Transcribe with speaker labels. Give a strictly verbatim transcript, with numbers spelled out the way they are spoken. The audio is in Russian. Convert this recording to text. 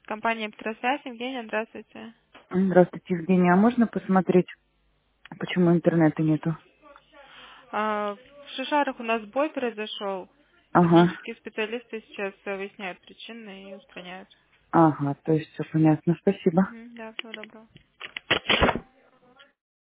Speaker 1: Компания «Петросвязь». Евгения, здравствуйте.
Speaker 2: Здравствуйте, Евгения. А можно посмотреть, почему интернета нету?
Speaker 1: А, В Шишарах у нас бой произошел.
Speaker 2: Ага,
Speaker 1: Технические специалисты сейчас э, выясняют причины и устраняют.
Speaker 2: ага, то есть все понятно. Спасибо.
Speaker 1: Мгм, да, всего доброго.